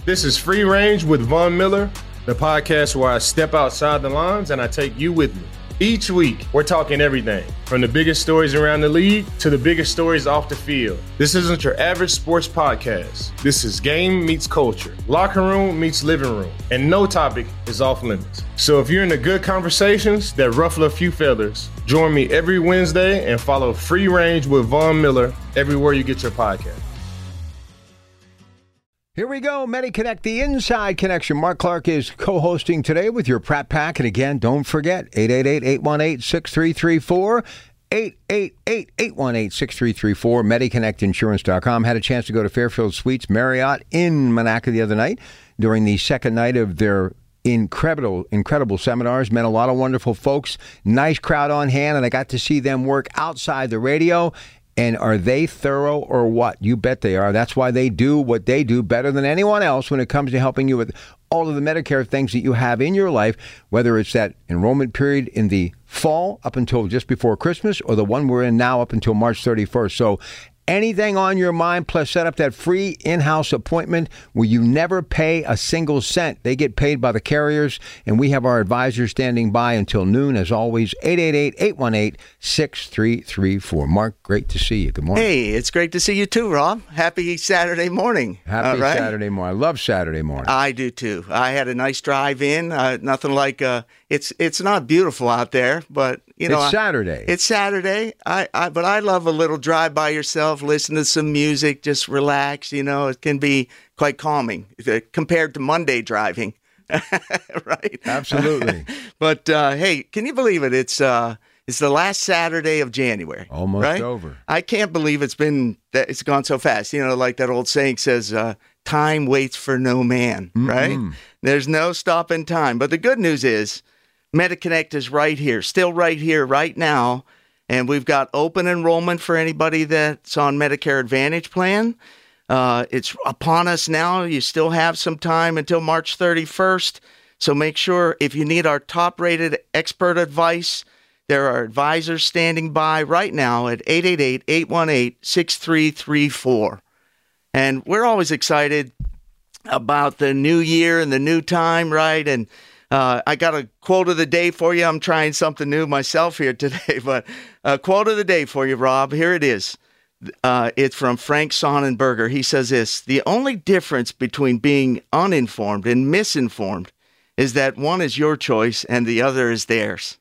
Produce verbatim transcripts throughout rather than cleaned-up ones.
This is Free Range with Von Miller, the podcast where I step outside the lines and I take you with me. Each week, we're talking everything from the biggest stories around the league to the biggest stories off the field. This isn't your average sports podcast. This is game meets culture, locker room meets living room, and no topic is off limits. So if you're into good conversations that ruffle a few feathers, join me every Wednesday and follow Free Range with Von Miller everywhere you get your podcast. Here we go, MediConnect, the Inside Connection. Mark Clark is co-hosting today with your Pratt Pack. And again, don't forget, eight eight eight, eight one eight, six three three four, eight eight eight, eight one eight, six three three four, Mediconnect Insurance dot com. Had a chance to go to Fairfield Suites Marriott in Monaco the other night during the second night of their incredible, incredible seminars. Met a lot of wonderful folks, nice crowd on hand, and I got to see them work outside the radio. And are they thorough or what? You bet they are. That's why they do what they do better than anyone else when it comes to helping you with all of the Medicare things that you have in your life, whether it's that enrollment period in the fall up until just before Christmas or the one we're in now up until March thirty-first. So anything on your mind, plus set up that free in-house appointment where you never pay a single cent. They get paid by the carriers, and we have our advisors standing by until noon. As always, eight eight eight, eight one eight, six three three four. Mark, great to see you. Good morning. Hey, it's great to see you too, Rob. Happy Saturday morning. Happy right? Saturday morning. I love Saturday morning. I do too. I had a nice drive in. Uh, nothing like, uh, it's it's not beautiful out there, but you know, it's Saturday. I, it's Saturday. I, I but I love a little drive by yourself, listen to some music, just relax. You know, it can be quite calming compared to Monday driving, right? Absolutely. But uh, hey, can you believe it? It's uh, it's the last Saturday of January. Almost right? over. I can't believe it's been that it's gone so fast. You know, like that old saying says, uh, "Time waits for no man." Mm-hmm. Right? There's no stopping time. But the good news is, MediConnect is right here, still right here, right now, and we've got open enrollment for anybody that's on Medicare Advantage plan. Uh, it's upon us now. You still have some time until March thirty-first, so make sure if you need our top-rated expert advice, there are advisors standing by right now at eight eight eight, eight one eight, six three three four. And we're always excited about the new year and the new time, right? And Uh, I got a quote of the day for you. I'm trying something new myself here today, but a quote of the day for you, Rob. Here it is. Uh, it's from Frank Sonnenberger. He says this: "The only difference between being uninformed and misinformed is that one is your choice and the other is theirs."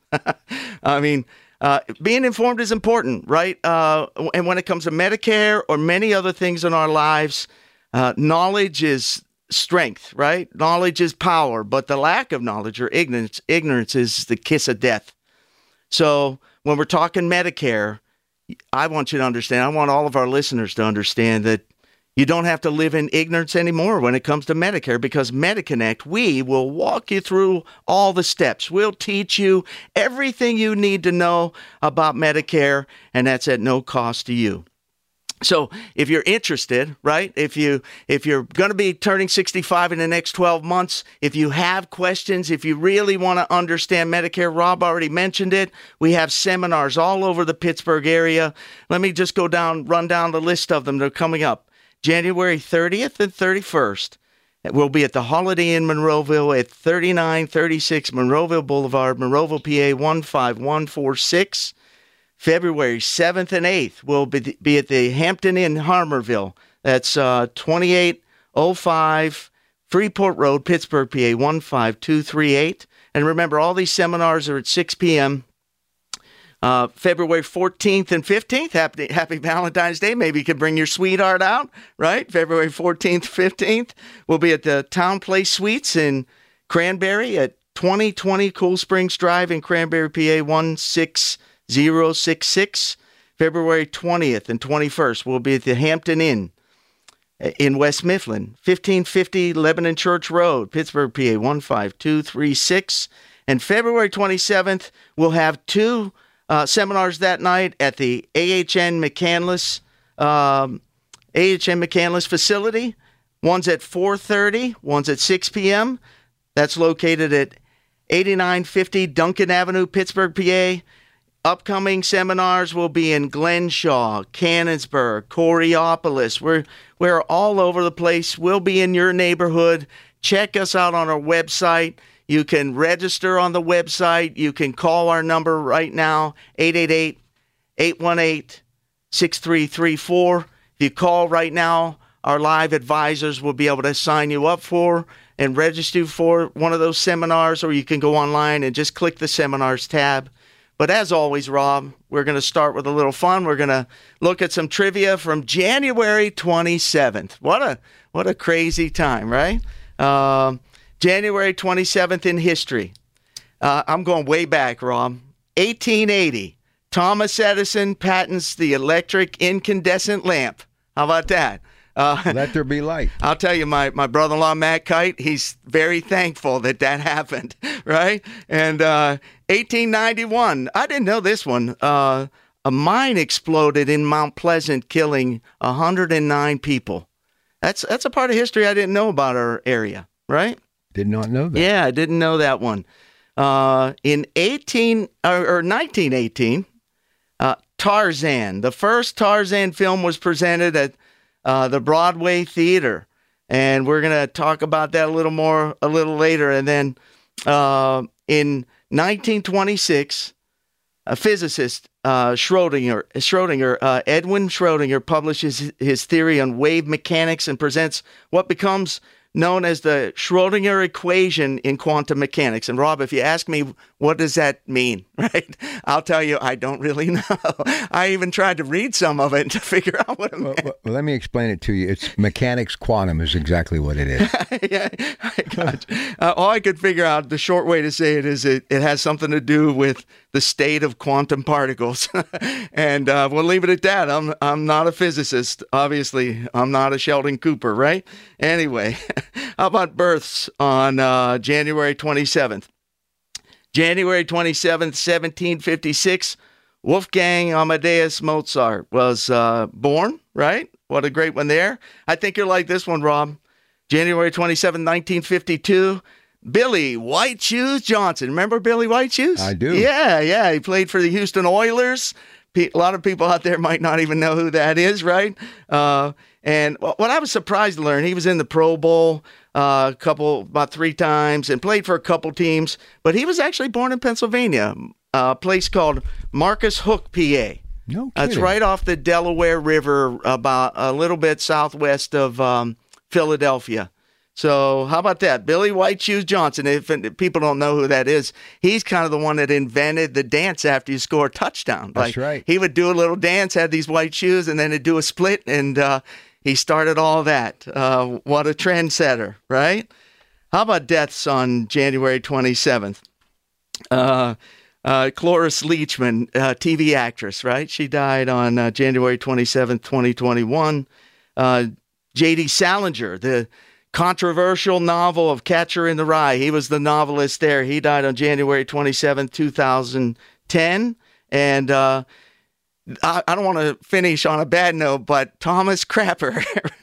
I mean, uh, being informed is important, right? Uh, and when it comes to Medicare or many other things in our lives, uh, knowledge is strength, right? Knowledge is power, but the lack of knowledge or ignorance, ignorance is the kiss of death. So when we're talking Medicare, I want you to understand, I want all of our listeners to understand that you don't have to live in ignorance anymore when it comes to Medicare, because MediConnect, we will walk you through all the steps. We'll teach you everything you need to know about Medicare, and that's at no cost to you. So if you're interested, right, if, you, if you're going to be turning sixty-five in the next twelve months, if you have questions, if you really want to understand Medicare, Rob already mentioned it, we have seminars all over the Pittsburgh area. Let me just go down, run down the list of them. They're coming up. January thirtieth and thirty-first, we'll be at the Holiday Inn Monroeville at thirty-nine thirty-six Monroeville Boulevard, Monroeville, P A one five one four six. February seventh and eighth, we'll be, be at the Hampton Inn, Harmerville. That's uh, twenty-eight oh five Freeport Road, Pittsburgh, P A one five two three eight. And remember, all these seminars are at six p.m. Uh, February fourteenth and fifteenth, happy, happy Valentine's Day. Maybe you could bring your sweetheart out, right? February fourteenth, fifteenth. We'll be at the Town Place Suites in Cranberry at twenty twenty Cool Springs Drive in Cranberry, P A one six zero six six. February twentieth and twenty-first, we'll be at the Hampton Inn in West Mifflin, fifteen fifty Lebanon Church Road, Pittsburgh, P A one five two three six. And February twenty-seventh, we'll have two uh, seminars that night at the A H N McCandless, um, A H N McCandless facility. One's at four thirty, one's at six p.m. That's located at eighty-nine fifty Duncan Avenue, Pittsburgh, P A. upcoming seminars will be in Glenshaw, Canonsburg, Coraopolis. We're, we're all over the place. We'll be in your neighborhood. Check us out on our website. You can register on the website. You can call our number right now, eight eight eight, eight one eight, six three three four. If you call right now, our live advisors will be able to sign you up for and register for one of those seminars, or you can go online and just click the seminars tab. But as always, Rob, we're going to start with a little fun. We're going to look at some trivia from January twenty-seventh. What a what a crazy time, right? Uh, January twenty-seventh in history. Uh, I'm going way back, Rob. eighteen eighty. Thomas Edison patents the electric incandescent lamp. How about that? Uh, Let there be light. I'll tell you, my, my brother-in-law, Matt Kite, he's very thankful that that happened, right? And uh, eighteen ninety-one, I didn't know this one. Uh, a mine exploded in Mount Pleasant, killing one hundred nine people. That's that's a part of history I didn't know about our area, right? Did not know that. Yeah, I didn't know that one. Uh, in eighteen or, or nineteen eighteen, uh, Tarzan, the first Tarzan film was presented at uh, the Broadway Theater, and we're going to talk about that a little more a little later. And then uh, in nineteen twenty-six, a physicist, uh, Schrodinger, Schrodinger uh, Edwin Schrodinger, publishes his theory on wave mechanics and presents what becomes known as the Schrodinger equation in quantum mechanics. And Rob, if you ask me, what does that mean, right? I'll tell you, I don't really know. I even tried to read some of it to figure out what it well, meant. well, let me explain it to you. It's mechanics quantum is exactly what it is. yeah, I got you. Uh, all I could figure out, the short way to say it is it, it has something to do with the state of quantum particles. and uh, we'll leave it at that. I'm, I'm not a physicist. Obviously, I'm not a Sheldon Cooper, right? Anyway, how about births on uh, January twenty-seventh? January twenty-seventh, seventeen fifty-six, Wolfgang Amadeus Mozart was uh, born, right? What a great one there. I think you're like this one, Rob. January twenty-seventh, nineteen fifty-two, Billy White Shoes Johnson. Remember Billy White Shoes? I do. Yeah, yeah. He played for the Houston Oilers. A lot of people out there might not even know who that is, right? Uh, and what I was surprised to learn, he was in the Pro Bowl uh, a couple, about three times, and played for a couple teams. But he was actually born in Pennsylvania, a place called Marcus Hook, P A. No It's kidding. right off the Delaware River, about a little bit southwest of um, Philadelphia. So how about that? Billy White Shoes Johnson. If, if people don't know who that is, he's kind of the one that invented the dance after you score a touchdown. That's like, right. He would do a little dance, had these white shoes, and then he'd do a split, and uh, he started all that. Uh, what a trendsetter, right? How about deaths on January twenty-seventh? Uh, uh, Cloris Leachman, uh, T V actress, right? She died on uh, January twenty-seventh, twenty twenty-one. Uh, J D Salinger, the controversial novel of Catcher in the Rye. He was the novelist there. He died on January twenty-seventh, two thousand ten. And uh, I, I don't want to finish on a bad note, but Thomas Crapper.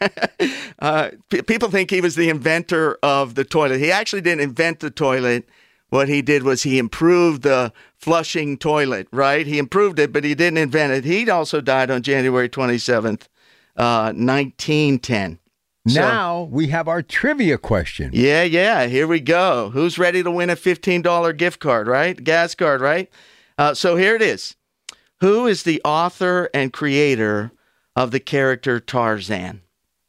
uh, p- people think he was the inventor of the toilet. He actually didn't invent the toilet. What he did was he improved the flushing toilet, right? He improved it, but he didn't invent it. He also died on January twenty-seventh, uh, nineteen ten. Now so, we have our trivia question. Yeah, yeah. Here we go. Who's ready to win a fifteen dollars gift card, right? Gas card, right? Uh, so here it is. Who is the author and creator of the character Tarzan?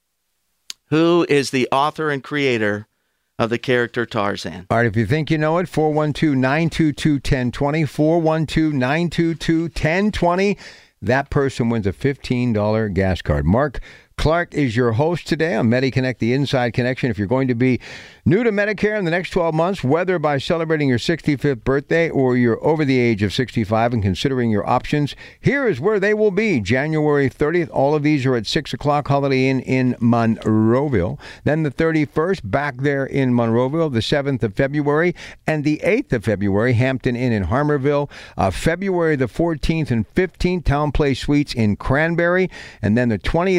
Who is the author and creator of the character Tarzan? All right, if you think you know it, four one two, nine two two, one zero two zero, four one two, nine two two, one zero two zero. That person wins a fifteen dollars gas card. Mark Clark is your host today on MediConnect, the Inside Connection. If you're going to be new to Medicare in the next twelve months, whether by celebrating your sixty-fifth birthday or you're over the age of sixty-five and considering your options, here is where they will be. January thirtieth, all of these are at six o'clock, Holiday Inn in Monroeville. Then the thirty-first, back there in Monroeville, the seventh of February, and the eighth of February, Hampton Inn in Harmarville. Uh, February the fourteenth and fifteenth, Town Place Suites in Cranberry. And then the twentieth and twenty-first,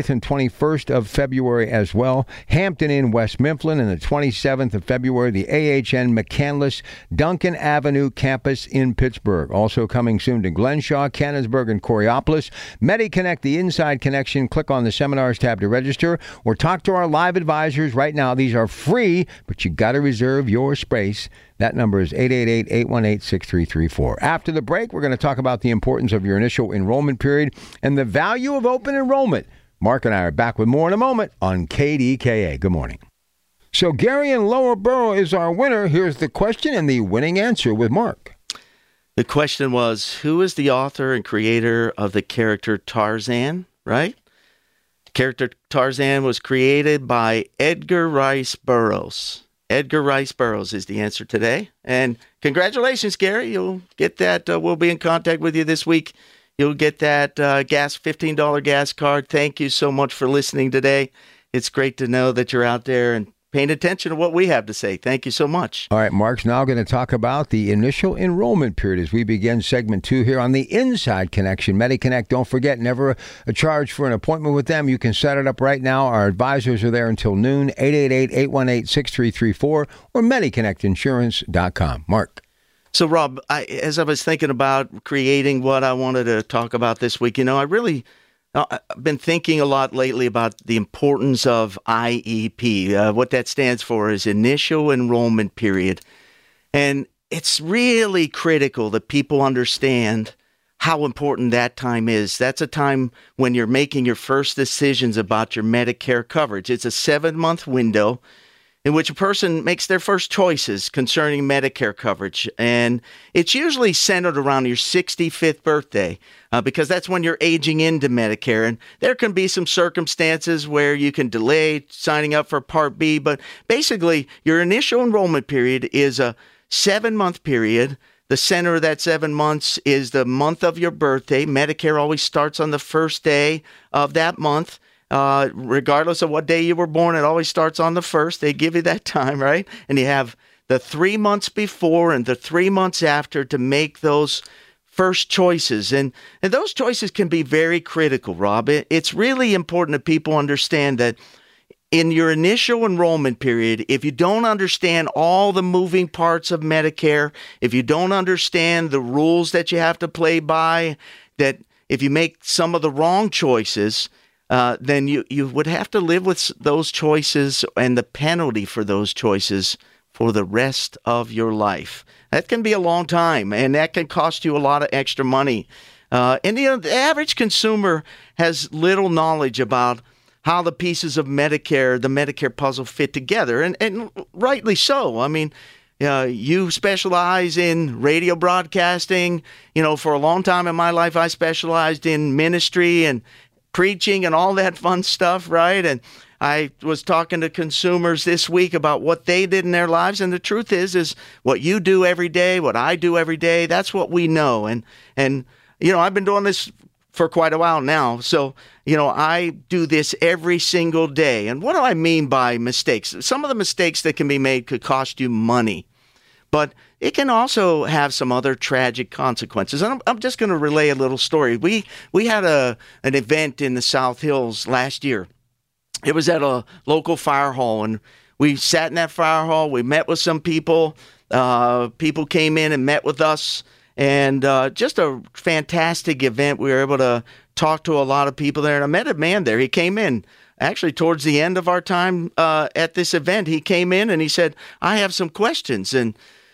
twenty-first of February as well. Hampton Inn, West Mifflin, and the twenty-seventh of February, the A H N McCandless Duncan Avenue campus in Pittsburgh. Also coming soon to Glenshaw, Canonsburg, and Coriopolis. MediConnect, the Inside Connection. Click on the seminars tab to register or talk to our live advisors right now. These are free, but you got to reserve your space. That number is eight eight eight, eight one eight, six three three four. After the break, we're going to talk about the importance of your initial enrollment period and the value of open enrollment. Mark and I are back with more in a moment on K D K A. Good morning. So Gary in Lower Borough is our winner. Here's the question and the winning answer with Mark. The question was, who is the author and creator of the character Tarzan, right? The character Tarzan was created by Edgar Rice Burroughs. Edgar Rice Burroughs is the answer today. And congratulations, Gary. You'll get that. Uh, we'll be in contact with you this week. You'll get that uh, gas fifteen dollars gas card. Thank you so much for listening today. It's great to know that you're out there and paying attention to what we have to say. Thank you so much. All right, Mark's now going to talk about the initial enrollment period as we begin segment two here on the Inside Connection. MediConnect, don't forget, never a, a charge for an appointment with them. You can set it up right now. Our advisors are there until noon, eight eight eight, eight one eight, six three three four or Mediconnect Insurance dot com. Mark. So, Rob, I, as I was thinking about creating what I wanted to talk about this week, you know, I really... I've been thinking a lot lately about the importance of I E P. Uh, what that stands for is Initial Enrollment Period. And it's really critical that people understand how important that time is. That's a time when you're making your first decisions about your Medicare coverage. It's a seven-month window in which a person makes their first choices concerning Medicare coverage. And it's usually centered around your sixty-fifth birthday uh, because that's when you're aging into Medicare. And there can be some circumstances where you can delay signing up for Part B. But basically, your initial enrollment period is a seven-month period. The center of that seven months is the month of your birthday. Medicare always starts on the first day of that month. Uh, regardless of what day you were born, it always starts on the first. They give you that time, right? And you have the three months before and the three months after to make those first choices. And, and those choices can be very critical, Rob. It, it's really important that people understand that in your initial enrollment period, if you don't understand all the moving parts of Medicare, if you don't understand the rules that you have to play by, that if you make some of the wrong choices, Uh, then you, you would have to live with those choices and the penalty for those choices for the rest of your life. That can be a long time, and that can cost you a lot of extra money. Uh, and you know, the average consumer has little knowledge about how the pieces of Medicare, the Medicare puzzle, fit together, and, and rightly so. I mean, Uh, you specialize in radio broadcasting. You know, for a long time in my life, I specialized in ministry and preaching and all that fun stuff, right? And I was talking to consumers this week about what they did in their lives. And the truth is, is what you do every day, what I do every day, that's what we know. And, and you know, I've been doing this for quite a while now. So, you know, I do this every single day. And what do I mean by mistakes? Some of the mistakes that can be made could cost you money, but it can also have some other tragic consequences. And I'm, I'm just going to relay a little story. We we had a an event in the South Hills last year. It was at a local fire hall, and we sat in that fire hall. We met with some people. Uh, people came in and met with us, and uh, just a fantastic event. We were able to talk to a lot of people there, and I met a man there. He came in. Actually, towards the end of our time uh, at this event, he came in and he said, I have some questions. And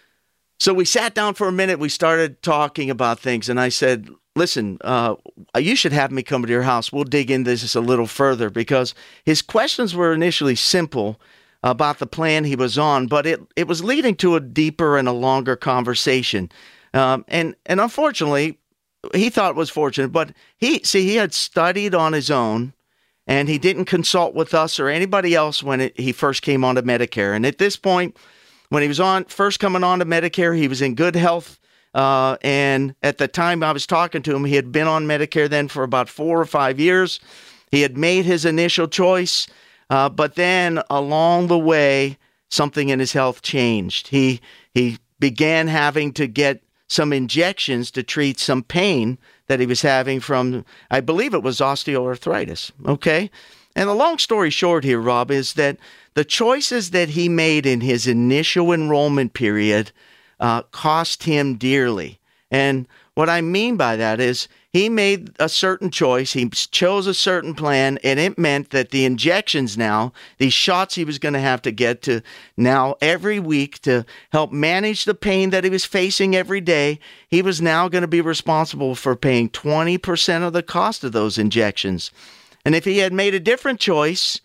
so we sat down for a minute. We started talking about things. And I said, listen, uh, you should have me come to your house. We'll dig into this a little further, because his questions were initially simple about the plan he was on, but it, it was leading to a deeper and a longer conversation. Um, and, and unfortunately, he thought it was fortunate, but he, see, he had studied on his own, and he didn't consult with us or anybody else when it, he first came onto Medicare. And at this point, when he was on first coming on to Medicare, he was in good health. Uh, and at the time I was talking to him, he had been on Medicare then for about four or five years. He had made his initial choice, uh, but then along the way, something in his health changed. He he began having to get some injections to treat some pain that he was having from, I believe it was osteoarthritis. Okay. And the long story short here, Rob, is that the choices that he made in his initial enrollment period uh, cost him dearly. And what I mean by that is he made a certain choice. He chose a certain plan, and it meant that the injections now, these shots he was going to have to get to now every week to help manage the pain that he was facing every day, he was now going to be responsible for paying twenty percent of the cost of those injections. And if he had made a different choice,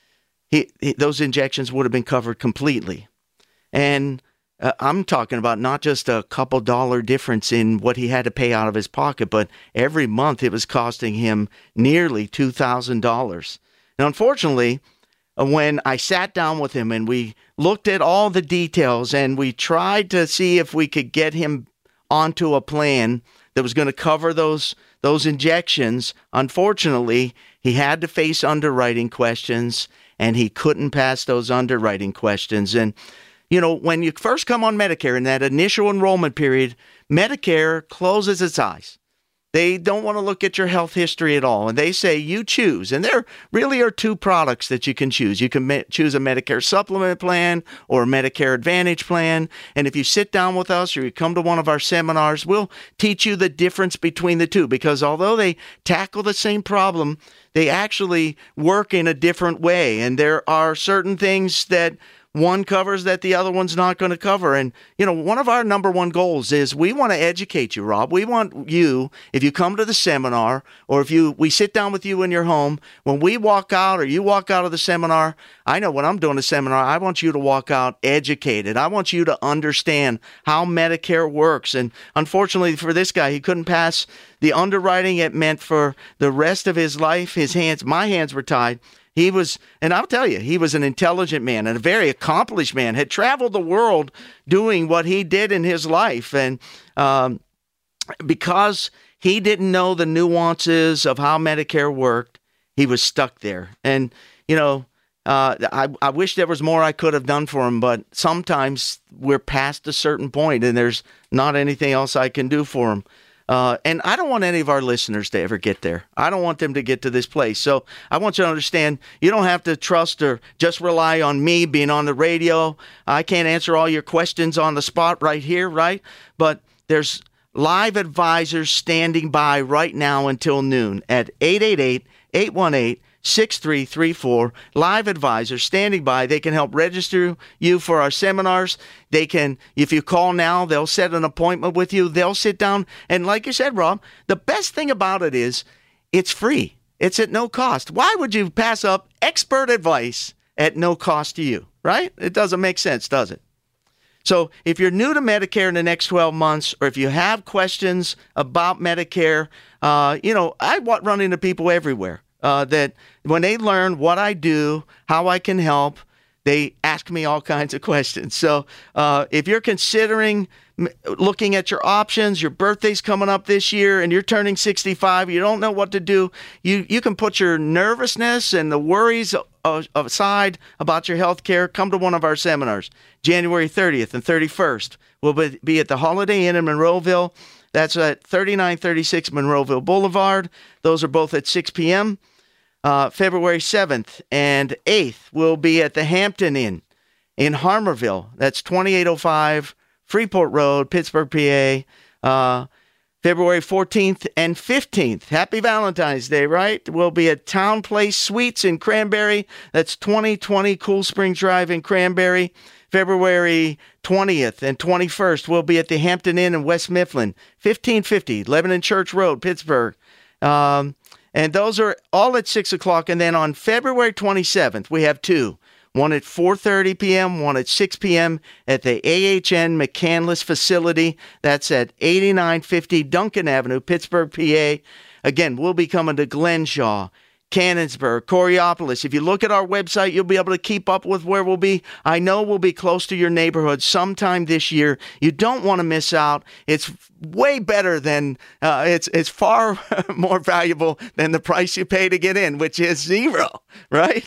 he, he, those injections would have been covered completely. And Uh, I'm talking about not just a couple dollar difference in what he had to pay out of his pocket, but every month it was costing him nearly two thousand dollars. And unfortunately, uh, when I sat down with him and we looked at all the details and we tried to see if we could get him onto a plan that was going to cover those those injections, unfortunately, he had to face underwriting questions, and he couldn't pass those underwriting questions. And you know, when you first come on Medicare in that initial enrollment period, Medicare closes its eyes. They don't want to look at your health history at all. And they say you choose. And there really are two products that you can choose. You can me- choose a Medicare supplement plan or a Medicare Advantage plan. And if you sit down with us or you come to one of our seminars, we'll teach you the difference between the two. Because although they tackle the same problem, they actually work in a different way. And there are certain things that one covers that the other one's not going to cover. And, you know, one of our number one goals is we want to educate you, Rob. We want you, if you come to the seminar or if you we sit down with you in your home, when we walk out or you walk out of the seminar, I know when I'm doing a seminar, I want you to walk out educated. I want you to understand how Medicare works. And unfortunately for this guy, he couldn't pass the underwriting. It meant for the rest of his life, his hands, my hands were tied. He was, and I'll tell you, he was an intelligent man and a very accomplished man, had traveled the world doing what he did in his life. And um, because he didn't know the nuances of how Medicare worked, he was stuck there. And, you know, uh, I, I wish there was more I could have done for him, but sometimes we're past a certain point and there's not anything else I can do for him. Uh, and I don't want any of our listeners to ever get there. I don't want them to get to this place. So I want you to understand, you don't have to trust or just rely on me being on the radio. I can't answer all your questions on the spot right here, right? But there's live advisors standing by right now until noon at eight eight eight, eight one eight, six three three four. Live advisors standing by. They can help register you for our seminars. They can, if you call now, they'll set an appointment with you. They'll sit down. And like you said, Rob, the best thing about it is it's free. It's at no cost. Why would you pass up expert advice at no cost to you, right? It doesn't make sense, does it? So if you're new to Medicare in the next twelve months, or if you have questions about Medicare, uh, you know, I run into people everywhere. Uh, that when they learn what I do, how I can help, they ask me all kinds of questions. So uh, if you're considering m- looking at your options, your birthday's coming up this year, and you're turning sixty-five, you don't know what to do, you, you can put your nervousness and the worries uh, aside about your health care. Come to one of our seminars, January thirtieth and thirty-first. We'll be, be at the Holiday Inn in Monroeville. That's at thirty-nine thirty-six Monroeville Boulevard. Those are both at six p.m. Uh, February seventh and eighth will be at the Hampton Inn in Harmarville. That's twenty-eight oh five Freeport Road, Pittsburgh, P A. Uh, February fourteenth and fifteenth. Happy Valentine's Day, right? We'll be at Town Place Suites in Cranberry. That's twenty twenty Cool Springs Drive in Cranberry. February twentieth and twenty-first, we'll be at the Hampton Inn in West Mifflin, fifteen fifty Lebanon Church Road, Pittsburgh. Um, and those are all at six o'clock. And then on February twenty-seventh, we have two. One at four thirty p.m., one at six p.m. at the A H N McCandless facility. That's at eighty-nine fifty Duncan Avenue, Pittsburgh, P A. Again, we'll be coming to Glenshaw, Canonsburg, Coriopolis. If you look at our website, you'll be able to keep up with where we'll be. I know we'll be close to your neighborhood sometime this year. You don't want to miss out. It's way better than, uh, it's it's far more valuable than the price you pay to get in, which is zero, right?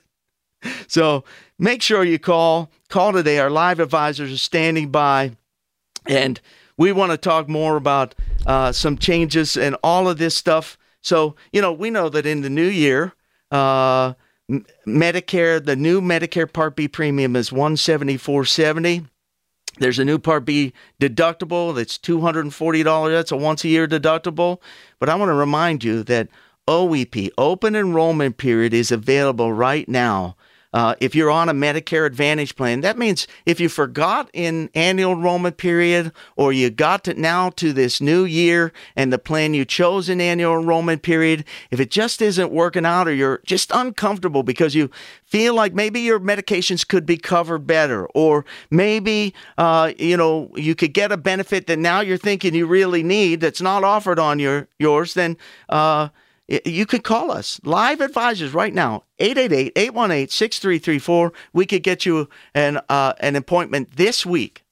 So make sure you call. Call today. Our live advisors are standing by, and we want to talk more about uh, some changes and all of this stuff. So, you know, we know that in the new year, uh, Medicare, the new Medicare Part B premium is one hundred seventy-four dollars and seventy cents. There's a new Part B deductible that's two hundred forty dollars. That's a once-a-year deductible. But I want to remind you that O E P, Open Enrollment Period, is available right now. Uh, if you're on a Medicare Advantage plan, that means if you forgot in annual enrollment period, or you got to now to this new year and the plan you chose in annual enrollment period, if it just isn't working out, or you're just uncomfortable because you feel like maybe your medications could be covered better, or maybe uh, you know you could get a benefit that now you're thinking you really need that's not offered on your yours, then uh, you could call us. Live advisors right now, eight eight eight, eight one eight, six three three four. We could get you an uh, an appointment this week.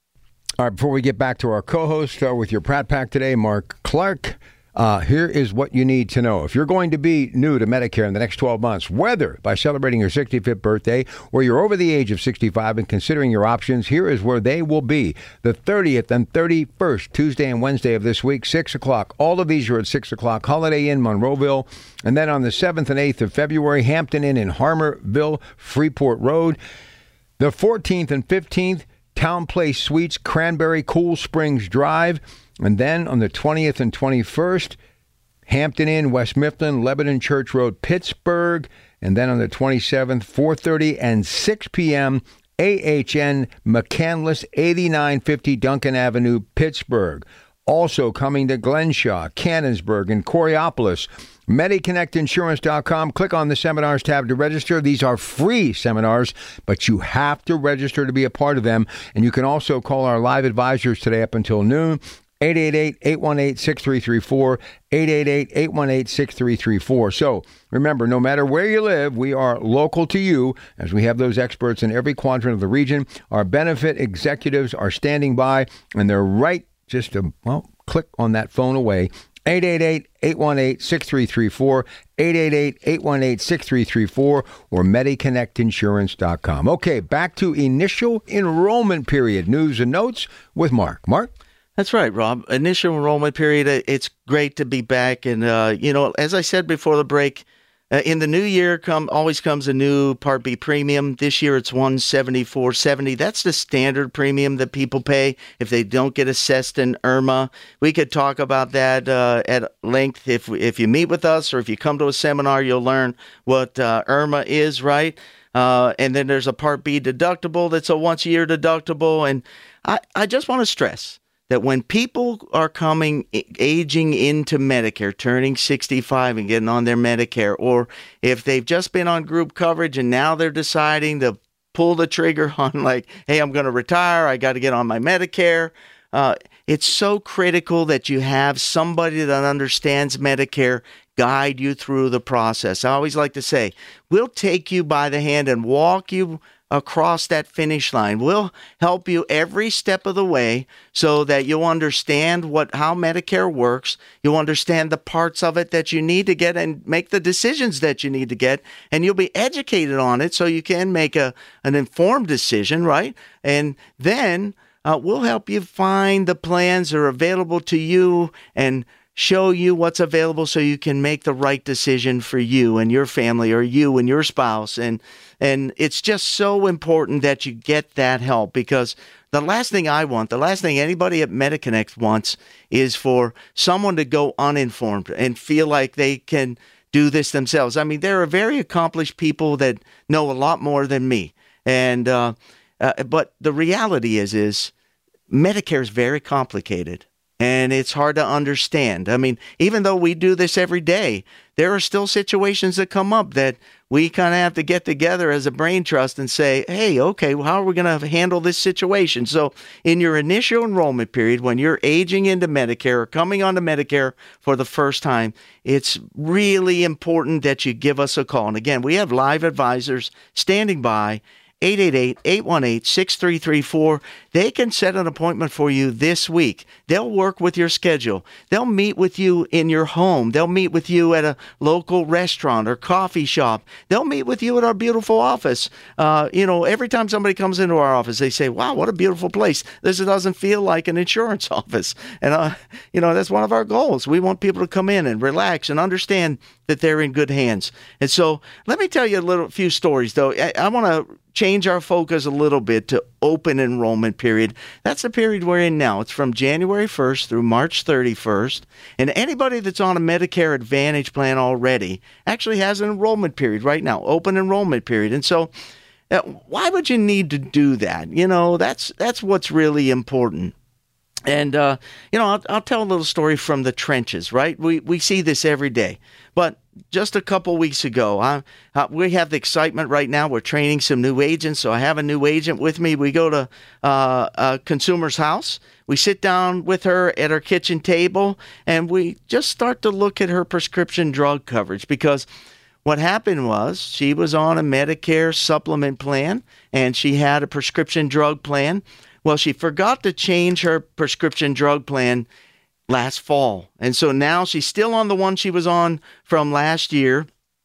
All right, before we get back to our co-host uh, with your Pratt Pack today, Mark Clark, uh, here is what you need to know. If you're going to be new to Medicare in the next twelve months, whether by celebrating your sixty-fifth birthday or you're over the age of sixty-five and considering your options, here is where they will be. The thirtieth and thirty-first, Tuesday and Wednesday of this week, six o'clock. All of these are at six o'clock. Holiday Inn, Monroeville. And then on the seventh and eighth of February, Hampton Inn in Harmerville, Freeport Road. The fourteenth and fifteenth, Town Place Suites, Cranberry, Cool Springs Drive. And then on the twentieth and twenty-first, Hampton Inn, West Mifflin, Lebanon Church Road, Pittsburgh. And then on the twenty-seventh, four thirty and six p.m., A H N McCandless, eighty-nine fifty Duncan Avenue, Pittsburgh. Also coming to Glenshaw, Cannonsburg, and Coriopolis. Mediconnect Insurance dot com. Click on the seminars tab to register. These are free seminars, but you have to register to be a part of them. And you can also call our live advisors today up until noon. eight eight eight, eight one eight, six three three four, eight eight eight, eight one eight, six three three four. So remember, no matter where you live, we are local to you, as we have those experts in every quadrant of the region. Our benefit executives are standing by, and they're right just to, well, click on that phone away. eight eight eight, eight one eight, six three three four, eight eight eight, eight one eight, six three three four, or Mediconnect Insurance dot com. Okay, back to initial enrollment period news and notes with Mark. Mark? That's right, Rob. Initial enrollment period, it's great to be back. And, uh, you know, as I said before the break, uh, in the new year come always comes a new Part B premium. This year it's one hundred seventy-four dollars and seventy cents. That's the standard premium that people pay if they don't get assessed in I R M A. We could talk about that uh, at length. If if you meet with us or if you come to a seminar, you'll learn what uh, I R M A is, right? Uh, and then there's a Part B deductible that's a once-a-year deductible. And I, I just want to stress that when people are coming, aging into Medicare, turning sixty-five and getting on their Medicare, or if they've just been on group coverage and now they're deciding to pull the trigger on like, hey, I'm going to retire, I got to get on my Medicare, uh, it's so critical that you have somebody that understands Medicare guide you through the process. I always like to say, we'll take you by the hand and walk you across that finish line. We'll help you every step of the way so that you'll understand what how Medicare works. You'll understand the parts of it that you need to get and make the decisions that you need to get, and you'll be educated on it so you can make a an informed decision, right? And then uh, we'll help you find the plans that are available to you and show you what's available so you can make the right decision for you and your family, or you and your spouse. And and it's just so important that you get that help, because the last thing I want, the last thing anybody at MediConnect wants, is for someone to go uninformed and feel like they can do this themselves. I mean, there are very accomplished people that know a lot more than me. And uh, uh, but the reality is, is Medicare is very complicated. And it's hard to understand. I mean, even though we do this every day, there are still situations that come up that we kind of have to get together as a brain trust and say, hey, okay, well, how are we going to handle this situation? So in your initial enrollment period, when you're aging into Medicare or coming onto Medicare for the first time, it's really important that you give us a call. And again, we have live advisors standing by, eight eight eight, eight one eight, six three three four. They can set an appointment for you this week. They'll work with your schedule. They'll meet with you in your home. They'll meet with you at a local restaurant or coffee shop. They'll meet with you at our beautiful office. Uh, you know, every time somebody comes into our office, they say, wow, what a beautiful place. This doesn't feel like an insurance office. And, uh, you know, that's one of our goals. We want people to come in and relax and understand that they're in good hands. And so let me tell you a little few stories, though. I, I want to change our focus a little bit to open enrollment period. That's the period we're in now. It's from January first through March thirty-first. And anybody that's on a Medicare Advantage plan already actually has an enrollment period right now, open enrollment period. And so uh, why would you need to do that? You know, that's that's what's really important. And, uh, you know, I'll, I'll tell a little story from the trenches, right? We we see this every day. But just a couple weeks ago, I, uh, we have the excitement right now. We're training some new agents, so I have a new agent with me. We go to uh, a consumer's house. We sit down with her at her kitchen table, and we just start to look at her prescription drug coverage because what happened was she was on a Medicare supplement plan, and she had a prescription drug plan. Well, she forgot to change her prescription drug plan last fall. And so now she's still on the one she was on from last year.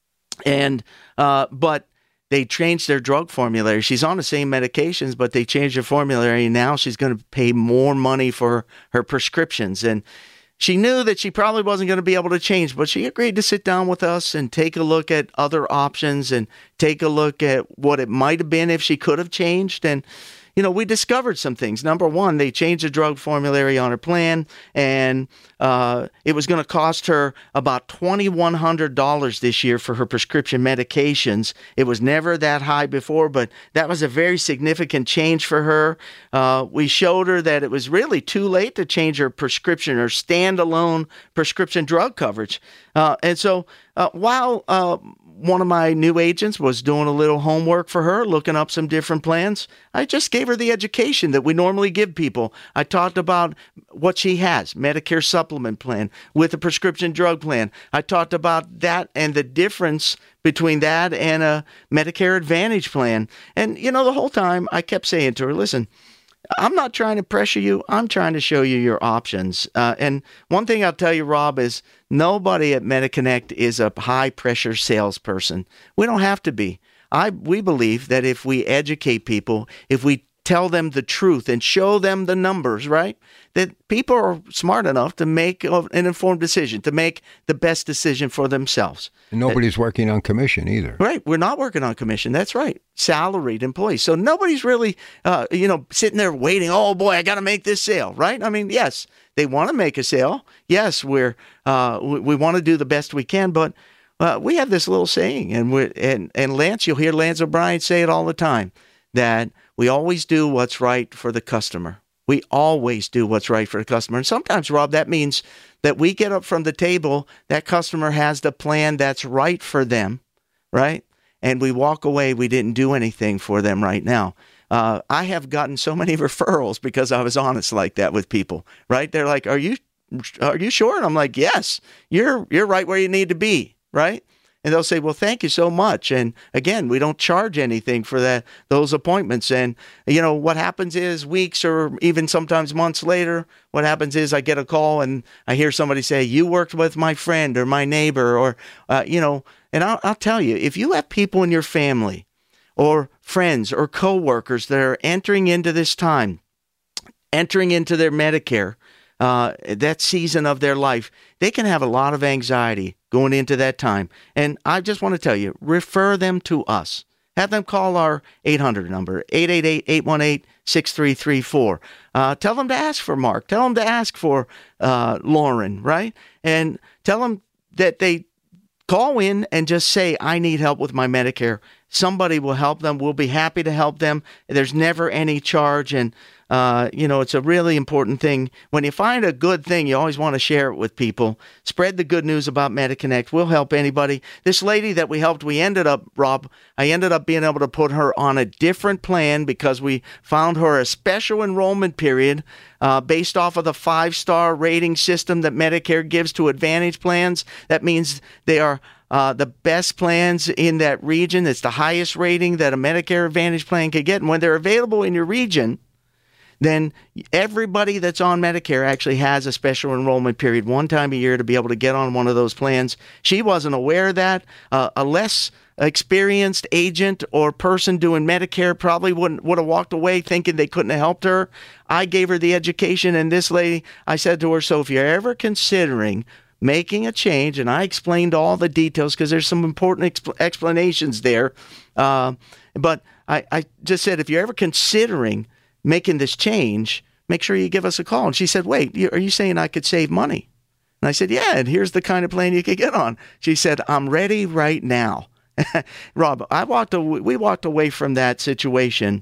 And uh, but they changed their drug formulary. She's on the same medications, but they changed her formulary. And now she's going to pay more money for her prescriptions. And she knew that she probably wasn't going to be able to change, but she agreed to sit down with us and take a look at other options and take a look at what it might have been if she could have changed. And you know, we discovered some things. Number one, they changed the drug formulary on her plan, and uh, it was going to cost her about two thousand one hundred dollars this year for her prescription medications. It was never that high before, but that was a very significant change for her. Uh, we showed her that it was really too late to change her prescription or standalone prescription drug coverage. Uh, and so uh, while uh, one of my new agents was doing a little homework for her, looking up some different plans, I just gave her the education that we normally give people. I talked about what she has, Medicare supplement plan with a prescription drug plan. I talked about that and the difference between that and a Medicare Advantage plan. And, you know, the whole time I kept saying to her, listen, I'm not trying to pressure you. I'm trying to show you your options. Uh, and one thing I'll tell you, Rob, is nobody at MediConnect is a high-pressure salesperson. We don't have to be. I we believe that if we educate people, if we tell them the truth and show them the numbers, right, that people are smart enough to make an informed decision, to make the best decision for themselves. And nobody's working on commission either. Right. We're not working on commission. That's right. Salaried employees. So nobody's really, uh, you know, sitting there waiting, oh, boy, I got to make this sale, right? I mean, yes, they want to make a sale. Yes, we're uh, we, we want to do the best we can, but uh, we have this little saying, and, we and, and Lance, you'll hear Lance O'Brien say it all the time, that we always do what's right for the customer. We always do what's right for the customer. And sometimes, Rob, that means that we get up from the table, that customer has the plan that's right for them, right? And we walk away, we didn't do anything for them right now. Uh, I have gotten so many referrals because I was honest like that with people, right? They're like, are you are you sure? And I'm like, yes, you're you're right where you need to be, right? And they'll say, well, thank you so much. And again, we don't charge anything for that those appointments. And, you know, what happens is weeks or even sometimes months later, what happens is I get a call and I hear somebody say, you worked with my friend or my neighbor or, uh, you know, and I'll, I'll tell you, if you have people in your family or friends or coworkers that are entering into this time, entering into their Medicare, uh, that season of their life, they can have a lot of anxiety going into that time. And I just want to tell you, refer them to us. Have them call our eight hundred number, eight eight eight, eight one eight, six three three four. Uh, tell them to ask for Mark. Tell them to ask for uh, Lauren, right? And tell them that they call in and just say, I need help with my Medicare. Somebody will help them. We'll be happy to help them. There's never any charge. And, uh, you know, it's a really important thing. When you find a good thing, you always want to share it with people. Spread the good news about MediConnect. We'll help anybody. This lady that we helped, we ended up, Rob, I ended up being able to put her on a different plan because we found her a special enrollment period uh, based off of the five-star rating system that Medicare gives to Advantage plans. That means they are uh, the best plans in that region. It's the highest rating that a Medicare Advantage plan could get. And when they're available in your region, then everybody that's on Medicare actually has a special enrollment period one time a year to be able to get on one of those plans. She wasn't aware of that. Uh, a less experienced agent or person doing Medicare probably wouldn't would have walked away thinking they couldn't have helped her. I gave her the education, and this lady, I said to her, so if you're ever considering making a change, and I explained all the details because there's some important exp- explanations there, uh, but I, I just said, if you're ever considering making this change, make sure you give us a call. And she said, wait, are you saying I could save money? And I said, yeah, and here's the kind of plan you could get on. She said, I'm ready right now. Rob, I walked away, we walked away from that situation,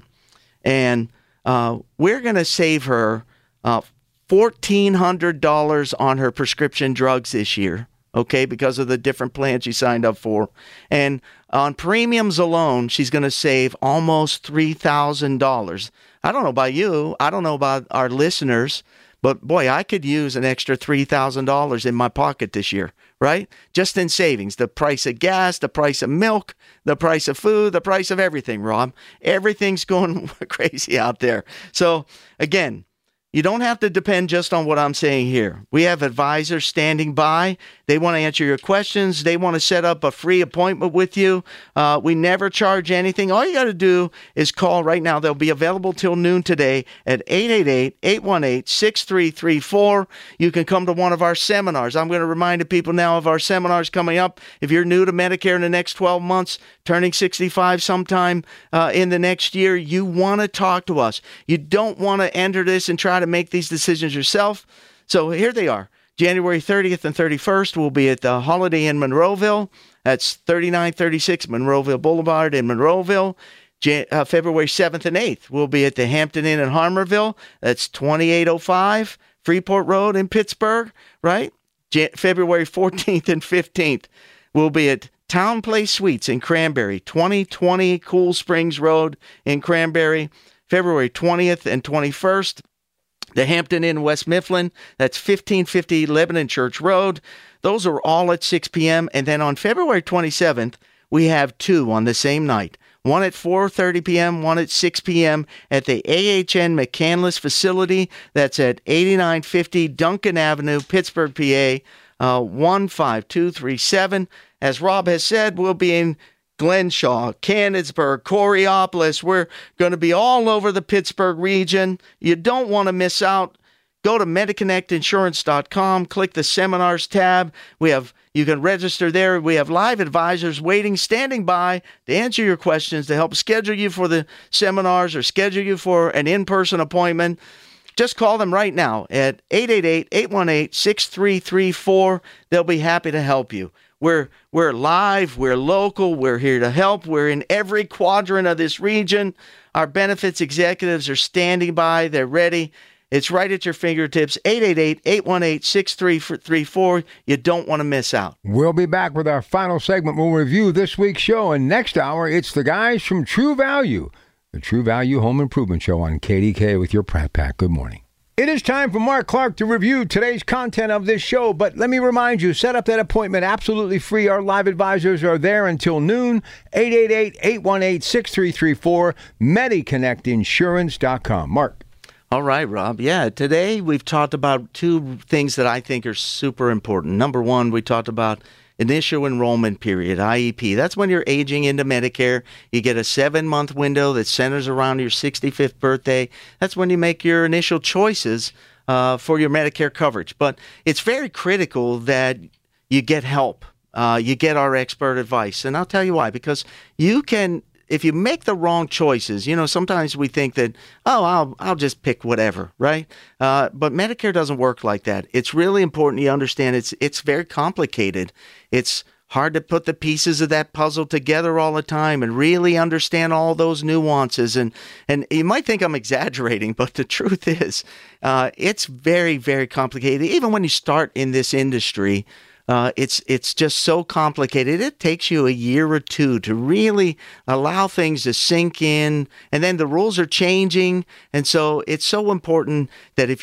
and uh, we're going to save her uh, fourteen hundred dollars on her prescription drugs this year, okay, because of the different plans she signed up for. And on premiums alone, she's going to save almost three thousand dollars. I don't know about you. I don't know about our listeners, but boy, I could use an extra three thousand dollars in my pocket this year, right? Just in savings. The price of gas, the price of milk, the price of food, the price of everything, Rob. Everything's going crazy out there. So again, you don't have to depend just on what I'm saying here. We have advisors standing by. They want to answer your questions. They want to set up a free appointment with you. Uh, we never charge anything. All you got to do is call right now. They'll be available till noon today at eight eight eight, eight one eight, six three three four. You can come to one of our seminars. I'm going to remind the people now of our seminars coming up. If you're new to Medicare in the next twelve months, turning sixty-five sometime uh, in the next year, you want to talk to us. You don't want to enter this and try to make these decisions yourself. So here they are. January thirtieth and thirty-first, we'll be at the Holiday Inn Monroeville. That's thirty-nine thirty-six Monroeville Boulevard in Monroeville. Jan- uh, February seventh and eighth, we'll be at the Hampton Inn in Harmarville. That's twenty-eight oh five Freeport Road in Pittsburgh, right? Jan- February fourteenth and fifteenth, we'll be at Town Place Suites in Cranberry, twenty twenty Cool Springs Road in Cranberry. February twentieth and twenty-first, the Hampton Inn West Mifflin, that's fifteen fifty Lebanon Church Road. Those are all at six p.m. And then on February twenty-seventh, we have two on the same night. One at four thirty p.m., one at six p.m. at the A H N McCandless facility. That's at eighty-nine fifty Duncan Avenue, Pittsburgh, P A, uh, one five two three seven. As Rob has said, we'll be in Glenshaw, Canonsburg, Coriopolis. We're going to be all over the Pittsburgh region. You don't want to miss out. Go to Mediconnect Insurance dot com, click the Seminars tab. We have you can register there. We have live advisors waiting, standing by to answer your questions, to help schedule you for the seminars or schedule you for an in-person appointment. Just call them right now at eight eight eight, eight one eight, six three three four. They'll be happy to help you. We're we're live, we're local, we're here to help. We're in every quadrant of this region. Our benefits executives are standing by, they're ready. It's right at your fingertips, eight eight eight, eight one eight, six three three four. You don't want to miss out. We'll be back with our final segment. We'll review this week's show, and next hour, it's the guys from True Value, the True Value Home Improvement Show on K D K with your Pratt Pack. Good morning. It is time for Mark Clark to review today's content of this show, but let me remind you, set up that appointment absolutely free. Our live advisors are there until noon, eight eight eight, eight one eight, six three three four, Mediconnect Insurance dot com. Mark. All right, Rob. Yeah, today we've talked about two things that I think are super important. Number one, we talked about initial enrollment period, I E P. That's when you're aging into Medicare. You get a seven-month window that centers around your sixty-fifth birthday. That's when you make your initial choices uh, for your Medicare coverage. But it's very critical that you get help. Uh, you get our expert advice. And I'll tell you why. Because you can, if you make the wrong choices, you know, sometimes we think that, oh, I'll I'll just pick whatever, right? Uh, but Medicare doesn't work like that. It's really important you understand it's it's very complicated. It's hard to put the pieces of that puzzle together all the time and really understand all those nuances. And, and you might think I'm exaggerating, but the truth is uh, it's very, very complicated. Even when you start in this industry, Uh, it's it's just so complicated. It takes you a year or two to really allow things to sink in, and then the rules are changing. And so it's so important that if you're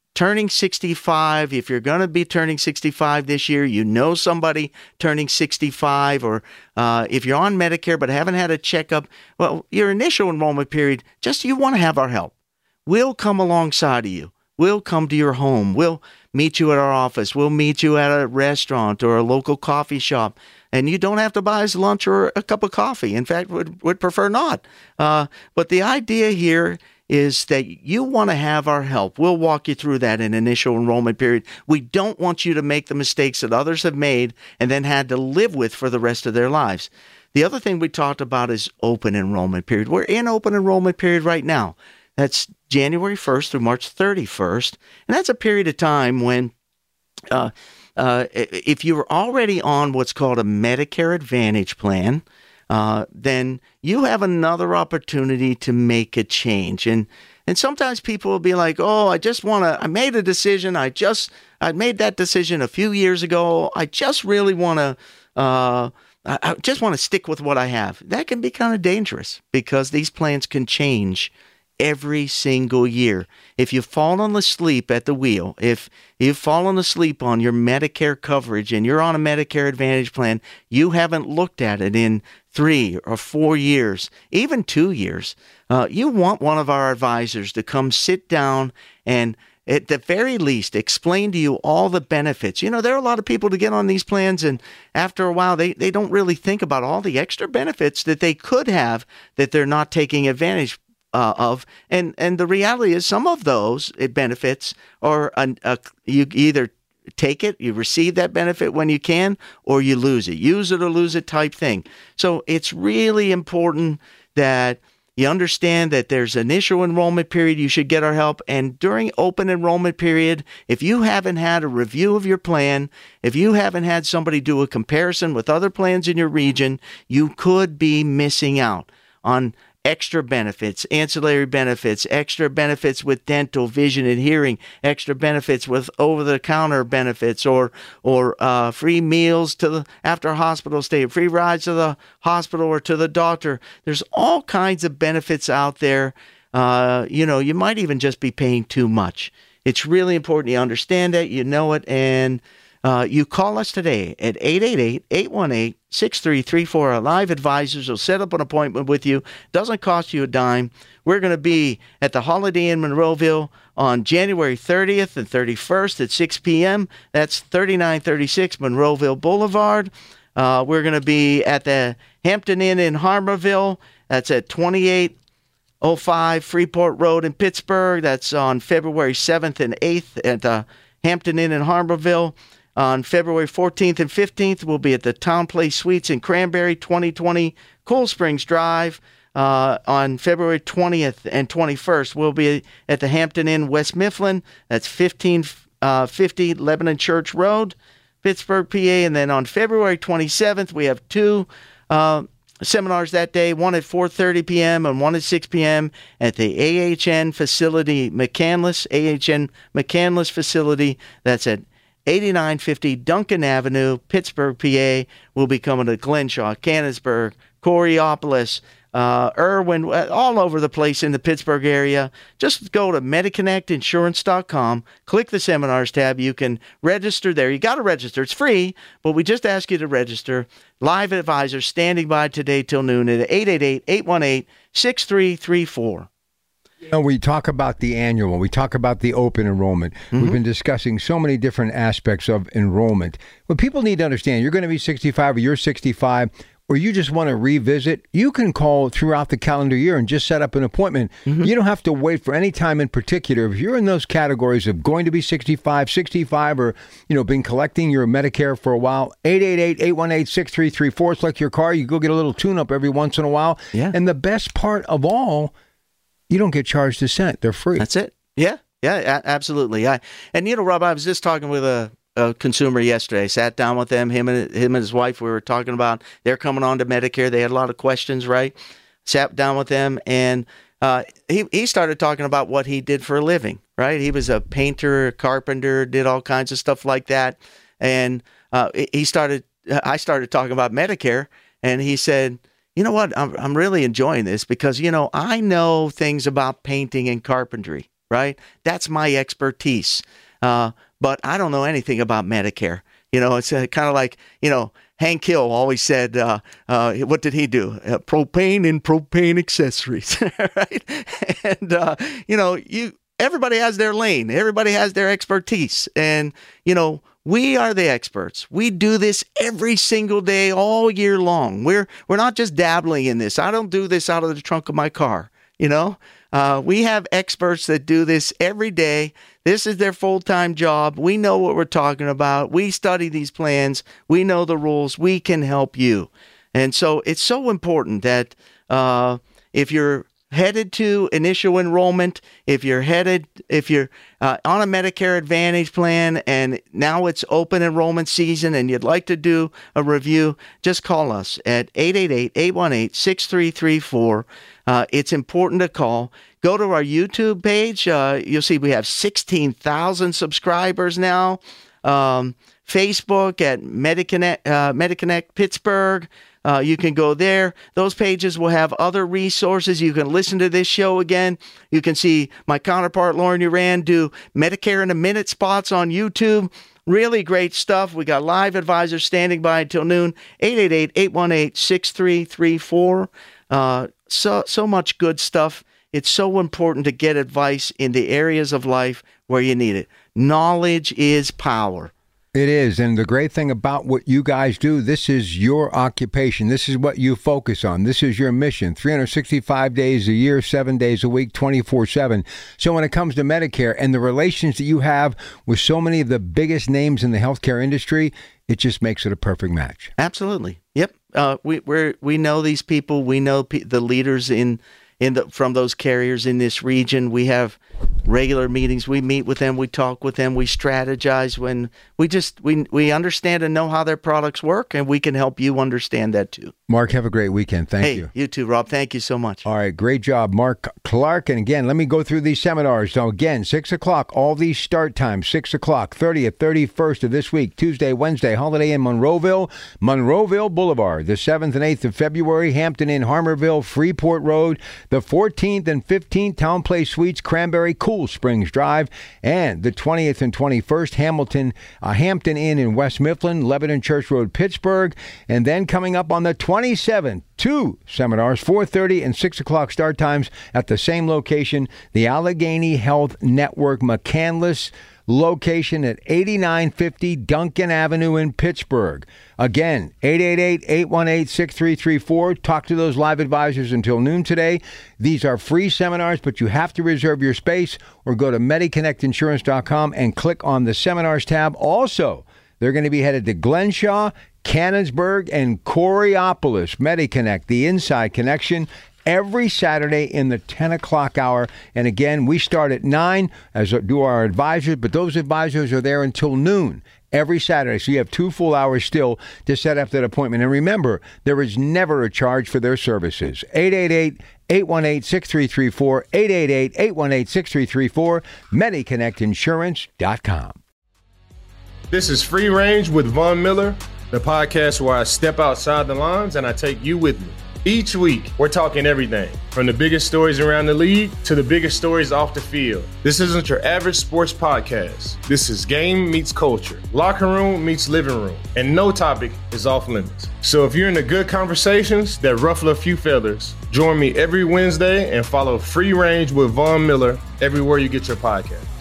turning sixty-five, if you're going to be turning sixty-five this year, you know somebody turning sixty-five, or uh, if you're on Medicare but haven't had a checkup, well, your initial enrollment period, just you want to have our help. We'll come alongside of you. We'll come to your home. We'll meet you at our office. We'll meet you at a restaurant or a local coffee shop. And you don't have to buy us lunch or a cup of coffee. In fact, would would prefer not. Uh, but the idea here is that you want to have our help. We'll walk you through that in initial enrollment period. We don't want you to make the mistakes that others have made and then had to live with for the rest of their lives. The other thing we talked about is open enrollment period. We're in open enrollment period right now. That's January first through March thirty-first. And that's a period of time when uh, uh, if you were already on what's called a Medicare Advantage plan, uh, then you have another opportunity to make a change. And and sometimes people will be like, oh, I just want to, I made a decision. I just, I made that decision a few years ago. I just really want to, uh, I just want to stick with what I have. That can be kind of dangerous because these plans can change every single year. If you've fallen asleep at the wheel, if you've fallen asleep on your Medicare coverage and you're on a Medicare Advantage plan, you haven't looked at it in three or four years, even two years, uh, you want one of our advisors to come sit down and at the very least explain to you all the benefits. You know, there are a lot of people to get on these plans, and after a while, they, they don't really think about all the extra benefits that they could have that they're not taking advantage Uh, of. And and the reality is some of those it benefits are a, a, you either take it, you receive that benefit when you can, or you lose it. Use it or lose it type thing. So it's really important that you understand that there's initial enrollment period. You should get our help. And during open enrollment period, if you haven't had a review of your plan, if you haven't had somebody do a comparison with other plans in your region, you could be missing out on extra benefits, ancillary benefits, extra benefits with dental, vision, and hearing, extra benefits with over-the-counter benefits, or or uh, free meals to the after hospital stay, free rides to the hospital or to the doctor. There's all kinds of benefits out there. Uh, you know, you might even just be paying too much. It's really important you understand that, you know it, and Uh, you call us today at eight eight eight, eight one eight, six three three four. Our live advisors will set up an appointment with you. Doesn't cost you a dime. We're going to be at the Holiday Inn Monroeville on January thirtieth and thirty-first at six p.m. That's thirty-nine thirty-six Monroeville Boulevard. Uh, we're going to be at the Hampton Inn in Harmarville. That's at twenty-eight oh five Freeport Road in Pittsburgh. That's on February seventh and eighth at the Hampton Inn in Harmarville. On February fourteenth and fifteenth, we'll be at the Town Place Suites in Cranberry, twenty twenty Cool Springs Drive. Uh, on February twentieth and twenty-first, we'll be at the Hampton Inn West Mifflin. That's fifteen fifty Lebanon Church Road, Pittsburgh, P A. And then on February twenty-seventh, we have two uh, seminars that day, one at four thirty p.m. and one at six p.m. at the A H N facility, McCandless, A H N McCandless facility. That's at eighty-nine fifty Duncan Avenue, Pittsburgh, P A. We'll be coming to Glenshaw, Canonsburg, Coriopolis, uh, Irwin, all over the place in the Pittsburgh area. Just go to Mediconnect Insurance dot com, click the seminars tab. You can register there. You got to register. It's free, but we just ask you to register. Live advisor standing by today till noon at eight eight eight, eight one eight, six three three four. You know, we talk about the annual, we talk about the open enrollment. Mm-hmm. We've been discussing so many different aspects of enrollment. But people need to understand, you're going to be sixty-five or you're sixty-five, or you just want to revisit, you can call throughout the calendar year and just set up an appointment. Mm-hmm. You don't have to wait for any time in particular. If you're in those categories of going to be sixty-five, sixty-five, or, you know, been collecting your Medicare for a while, eight eight eight, eight one eight, six three three four. It's like your car. You go get a little tune-up every once in a while. Yeah. And the best part of all, you don't get charged a cent. They're free. That's it. Yeah. Yeah, a- absolutely. I, and, you know, Rob, I was just talking with a, a consumer yesterday. I sat down with them, him and him and his wife. We were talking about they're coming on to Medicare. They had a lot of questions, right? Sat down with them, and uh, he, he started talking about what he did for a living, right? He was a painter, a carpenter, did all kinds of stuff like that. And uh, he started, I started talking about Medicare, and he said, you know what, I'm I'm really enjoying this because, you know, I know things about painting and carpentry, right? That's my expertise. Uh, but I don't know anything about Medicare. You know, it's uh, kind of like, you know, Hank Hill always said, uh, uh, what did he do? Uh, propane and propane accessories, right? And, uh, you know, you everybody has their lane. Everybody has their expertise. And, you know, we are the experts. We do this every single day, all year long. We're we're not just dabbling in this. I don't do this out of the trunk of my car, you know? Uh, we have experts that do this every day. This is their full-time job. We know what we're talking about. We study these plans. We know the rules. We can help you. And so it's so important that uh, if you're headed to initial enrollment, if you're headed, if you're uh, on a Medicare Advantage plan and now it's open enrollment season and you'd like to do a review, just call us at eight eight eight, eight one eight, six three three four. Uh, it's important to call. Go to our YouTube page. Uh, you'll see we have sixteen thousand subscribers now. Um, Facebook at MediConnect, uh, MediConnect Pittsburgh. Uh, you can go there. Those pages will have other resources. You can listen to this show again. You can see my counterpart, Lauren Uran, do Medicare in a Minute spots on YouTube. Really great stuff. We got live advisors standing by until noon. eight eight eight, eight one eight, six three three four. Uh, so, so much good stuff. It's so important to get advice in the areas of life where you need it. Knowledge is power. It is. And the great thing about what you guys do, this is your occupation. This is what you focus on. This is your mission. three hundred sixty-five days a year, seven days a week, twenty-four seven. So when it comes to Medicare and the relations that you have with so many of the biggest names in the healthcare industry, it just makes it a perfect match. Absolutely. Yep. Uh, we we're, we know these people. We know pe- the leaders in in the from those carriers in this region. We have regular meetings. We meet with them. We talk with them. We strategize. When we just we we understand and know how their products work, and we can help you understand that too. Mark, have a great weekend. Thank hey, you. You too, Rob. Thank you so much. All right, great job, Mark Clark. And again, let me go through these seminars. So again, six o'clock. All these start times: six o'clock, thirtieth, thirty-first of this week, Tuesday, Wednesday, Holiday Inn Monroeville, Monroeville Boulevard, the seventh and eighth of February, Hampton Inn, Harmerville, Freeport Road, the fourteenth and fifteenth, Town Place Suites, Cranberry, Cool Springs Drive, and the twentieth and twenty-first, Hamilton, uh, Hampton Inn in West Mifflin, Lebanon Church Road, Pittsburgh, and then coming up on the twenty-seventh, two seminars, four thirty and six o'clock start times at the same location, the Allegheny Health Network McCandless location at eighty-nine fifty Duncan Avenue in Pittsburgh. Again, eight eight eight, eight one eight, six three three four. Talk to those live advisors until noon today. These are free seminars, but you have to reserve your space or go to Mediconnect Insurance dot com and click on the seminars tab. Also, they're going to be headed to Glenshaw, Canonsburg, and Coriopolis. Mediconnect, the inside connection, every Saturday in the ten o'clock hour. And again, we start at nine, as do our advisors, but those advisors are there until noon every Saturday. So you have two full hours still to set up that appointment. And remember, there is never a charge for their services. eight eight eight, eight one eight, six three three four, eight eight eight, eight one eight, six three three four, Mediconnect Insurance dot com. This is Free Range with Von Miller, the podcast where I step outside the lines and I take you with me. Each week, we're talking everything from the biggest stories around the league to the biggest stories off the field. This isn't your average sports podcast. This is game meets culture, locker room meets living room, and no topic is off limits. So if you're into good conversations that ruffle a few feathers, join me every Wednesday and follow Free Range with Von Miller everywhere you get your podcast.